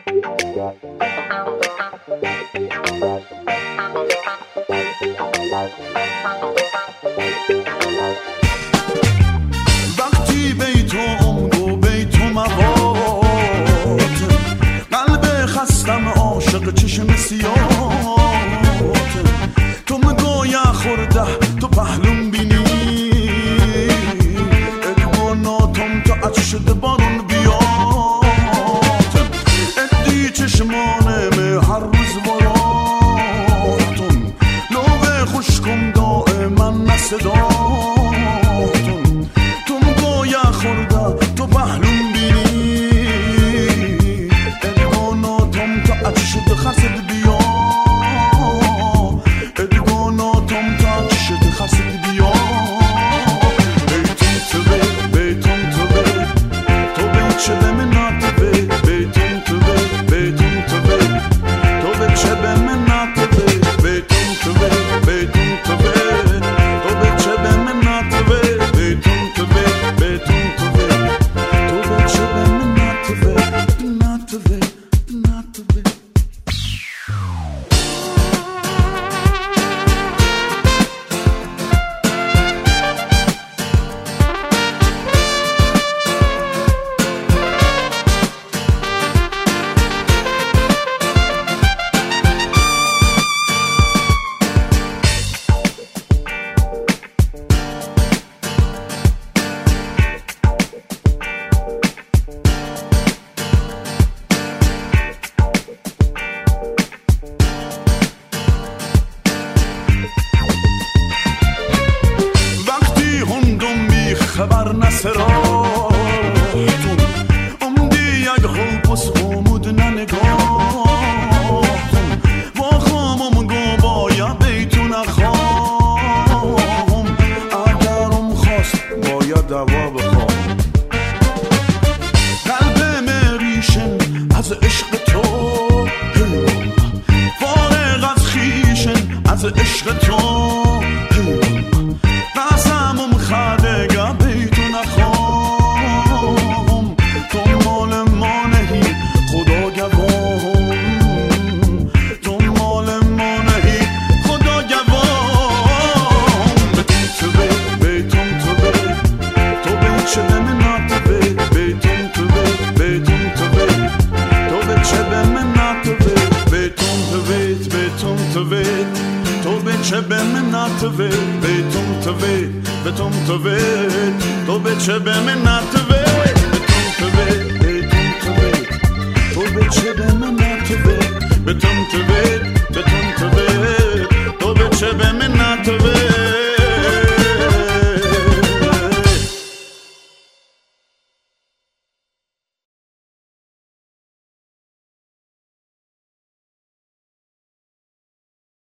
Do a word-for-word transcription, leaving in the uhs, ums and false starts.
وقتی بیت و عمر و بیت و مواد قلب خستم عاشق چشم سیاد تو مگویا خورده تو پهلوم بینی ادگو ناتم تا اچ شده بارون بیاد ادی چشمانم هر روز براتون لوه خوشکم دائما نصداتون تو مگویا خورده تو پهلوم بینی ادگو ناتم تا اچ شده خرسد بیاد ادگو ناتم تا اچ شده خرسد بیاد بیتون تو بی بیتون تو بی تو بی چه به منات بی بیتون تو بی بیتون تو بی تو بی چه به منات بی بیتون تو بی بیتون تو بی تو بی چه به منات بی بیتون تو بی بیتون تو بی تو بی چه به منات بی منات بی منات بی خبر نسراتون امدی یک خوبس خمود ننگاهتون با خامم گو بایا بیتون اخوام اگرم خواست باید دوا بخوام قلب مریشن از عشق تو فارغ از خیشن از عشق تو قسمم خدگه بیتون اخوام تو مال ما نهی خدا گوام تو مال ما نهی خدا گوام بیتون تو بی بیتون تو بی تو بی چه به منات بی بیتون تو بی بیتون تو بی تو بی چه به منات بی بیتون تو بی بیتون تو بی تو بی چه به منات بی بیتون تو بی بیتون تو بی تو بی چه به منات بی بیتون تو بی بیتون تو بی تو بی چه به منات بی بیتون تو بی